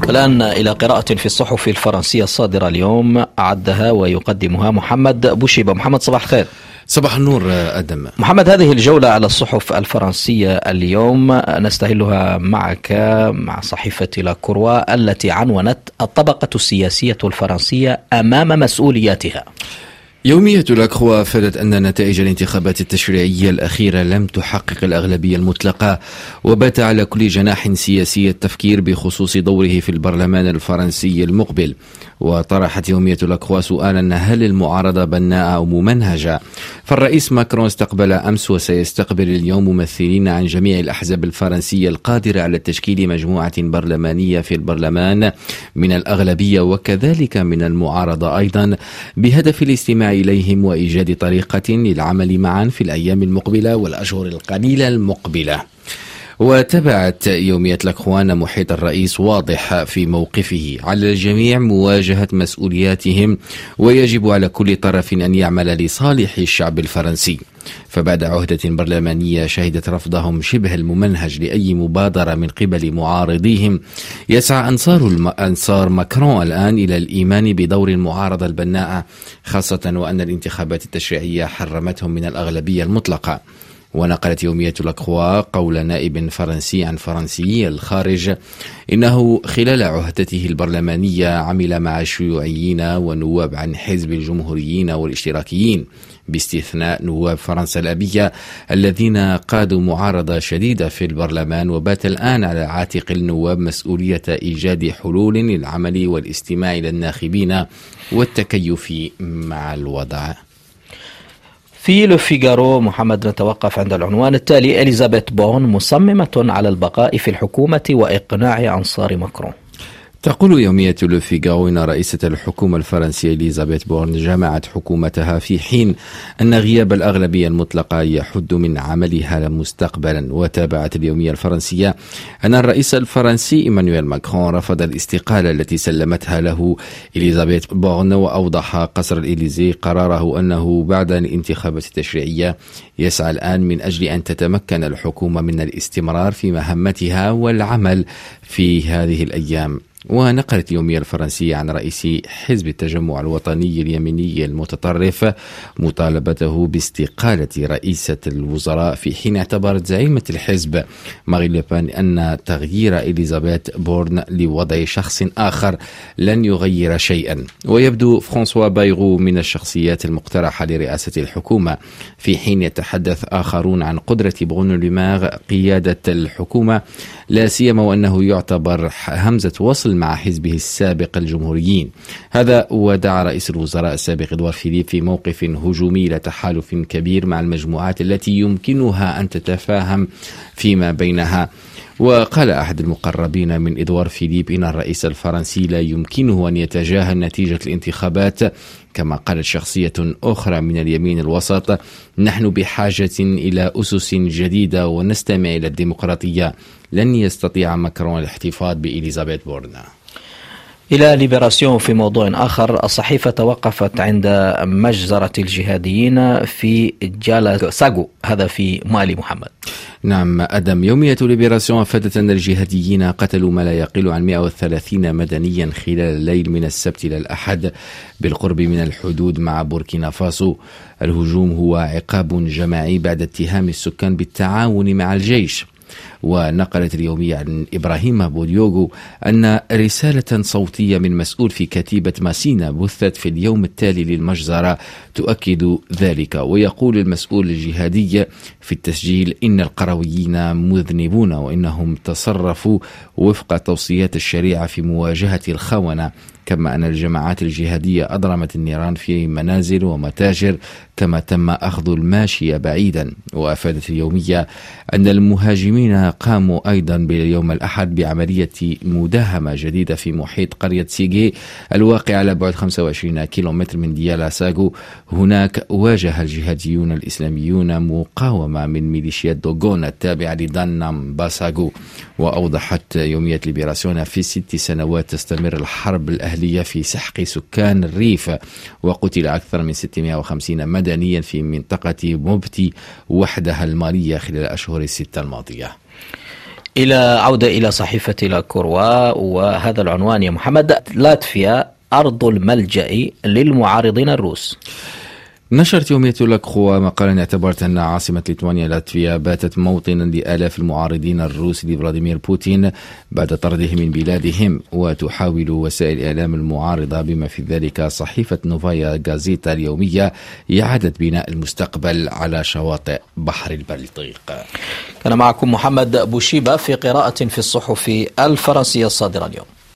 الآن إلى قراءة في الصحف الفرنسية الصادرة اليوم، أعدها ويقدمها محمد بوشيبة. محمد، صباح الخير. صباح النور أدم. محمد، هذه الجولة على الصحف الفرنسية اليوم نستهلها معك مع صحيفة لا كوروا التي عنونت الطبقة السياسية الفرنسية أمام مسؤولياتها. يومية لا كروا أفادت أن نتائج الانتخابات التشريعية الأخيرة لم تحقق الأغلبية المطلقة، وبات على كل جناح سياسي التفكير بخصوص دوره في البرلمان الفرنسي المقبل. وطرحت يومية لا كروا سؤالا: هل المعارضة بناءة أو ممنهجة؟ فالرئيس ماكرون استقبل أمس وسيستقبل اليوم ممثلين عن جميع الأحزاب الفرنسية القادرة على تشكيل مجموعة برلمانية في البرلمان من الأغلبية وكذلك من المعارضة أيضا، بهدف الاستماع إليهم وإيجاد طريقة للعمل معا في الأيام المقبلة والأشهر القليلة المقبلة. وتبعت يومية لا كروا محيط الرئيس واضح في موقفه: على الجميع مواجهة مسؤولياتهم، ويجب على كل طرف أن يعمل لصالح الشعب الفرنسي. فبعد عهدة برلمانية شهدت رفضهم شبه الممنهج لأي مبادرة من قبل معارضيهم، يسعى أنصار ماكرون الآن إلى الإيمان بدور المعارضة البناءة، خاصة وأن الانتخابات التشريعية حرمتهم من الأغلبية المطلقة. ونقلت يومية لا كروا قول نائب فرنسي عن فرنسي الخارج إنه خلال عهدته البرلمانية عمل مع الشيوعيين ونواب عن حزب الجمهوريين والاشتراكيين، باستثناء نواب فرنسا الأبية الذين قادوا معارضة شديدة في البرلمان. وبات الآن على عاتق النواب مسؤولية إيجاد حلول للعمل والاستماع إلى الناخبين والتكيف مع الوضع. في لو فيغارو محمد نتوقف عند العنوان التالي: إليزابيث بورن مصممة على البقاء في الحكومة وإقناع أنصار ماكرون. تقول يومية لو فيغارو إن رئيسة الحكومة الفرنسية إليزابيث بورن جمعت حكومتها في حين أن غياب الأغلبية المطلقة يحد من عملها مستقبلا. وتابعت اليومية الفرنسية أن الرئيس الفرنسي إيمانويل ماكرون رفض الاستقالة التي سلمتها له إليزابيث بورن، وأوضح قصر الإليزي قراره أنه بعد الانتخابات التشريعية يسعى الآن من أجل أن تتمكن الحكومة من الاستمرار في مهمتها والعمل في هذه الأيام. ونقلت اليومية الفرنسية عن رئيس حزب التجمع الوطني اليميني المتطرف مطالبته باستقالة رئيسة الوزراء، في حين اعتبرت زعيمة الحزب مارين لو بان أن تغيير إليزابيث بورن لوضع شخص آخر لن يغير شيئا. ويبدو فرانسوا بايغو من الشخصيات المقترحة لرئاسة الحكومة، في حين يتحدث آخرون عن قدرة برونو لو مار قيادة الحكومة، لا سيما وأنه يعتبر همزة وصل مع حزبه السابق الجمهوريين. هذا ودعا رئيس الوزراء السابق إدوار فيليب في موقف هجومي لتحالف كبير مع المجموعات التي يمكنها أن تتفاهم فيما بينها. وقال أحد المقربين من إدوار فيليب إن الرئيس الفرنسي لا يمكنه أن يتجاهل نتيجة الانتخابات. كما قالت شخصية أخرى من اليمين الوسط: نحن بحاجة إلى أسس جديدة ونستمع إلى الديمقراطية. لن يستطيع ماكرون الاحتفاظ بإليزابيث بورن. إلى ليبراسيون في موضوع آخر، الصحيفة توقفت عند مجزرة الجهاديين في جالا ساغو، هذا في مالي. محمد. نعم أدم، يومية ليبراسيون أفادت أن الجهاديين قتلوا ما لا يقل عن 130 مدنيا خلال الليل من السبت إلى الأحد بالقرب من الحدود مع بوركينا فاسو. الهجوم هو عقاب جماعي بعد اتهام السكان بالتعاون مع الجيش. ونقلت اليومية عن إبراهيم بوديوغو أن رسالة صوتية من مسؤول في كتيبة ماسينا بثت في اليوم التالي للمجزرة تؤكد ذلك. ويقول المسؤول الجهادي في التسجيل إن القرويين مذنبون وإنهم تصرفوا وفق توصيات الشريعة في مواجهة الخونة، كما أن الجماعات الجهادية أضرمت النيران في منازل ومتاجر، كما تم أخذ الماشية بعيدا. وأفادت اليومية أن المهاجمين قاموا أيضا باليوم الأحد بعملية مداهمة جديدة في محيط قرية سيغي الواقع على بعد 25 كيلومتر من ديالا ساغو. هناك واجه الجهاديون الإسلاميون مقاومة من ميليشيات دوغون التابعة لدانام باساغو. وأوضحت يومية ليبراسيون في 6 سنوات تستمر الحرب الأهلية في سحق سكان الريف، وقتل أكثر من 650 مدنيا في منطقة موبتي وحدها المالية خلال الأشهر 6 الماضية. عودة إلى صحيفة لاكروا، وهذا العنوان يا محمد: لاتفيا أرض الملجأ للمعارضين الروس. نشرت يومية لاكروا مقالا اعتبرت أن عاصمة ليتوانيا لاتفيا باتت موطنا لآلاف المعارضين الروس لفلاديمير بوتين بعد طرده من بلادهم، وتحاول وسائل الإعلام المعارضة بما في ذلك صحيفة نوفايا غازيتا اليومية إعادة بناء المستقبل على شواطئ بحر البلطيق. كان معكم محمد بوشيبة في قراءة في الصحف الفرنسية الصادرة اليوم.